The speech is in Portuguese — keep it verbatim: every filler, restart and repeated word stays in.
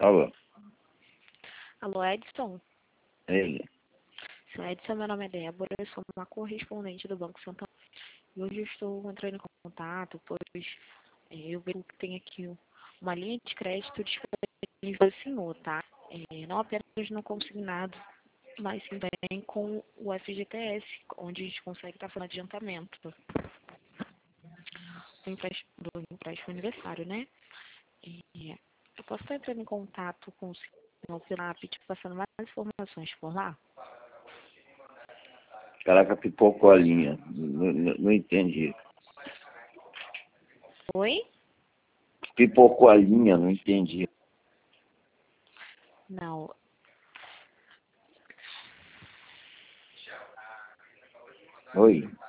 Alô, Alô, Edson? ele. Seu Edson, meu nome é Débora, eu sou uma correspondente do Banco Santander. E hoje eu estou entrando em contato, pois é, eu vejo que tem aqui uma linha de crédito disponível para o senhor, tá? É, não apenas no consignado, mas também com o F G T S, onde a gente consegue estar fazendo adiantamento do empréstimo, do empréstimo aniversário, né? E eu posso estar entrando em contato com o senhor pela A P, te passando mais informações por lá? Caraca, pipocou a linha. Não, não, não entendi. Oi? Pipocou a linha, não entendi. Não. Oi.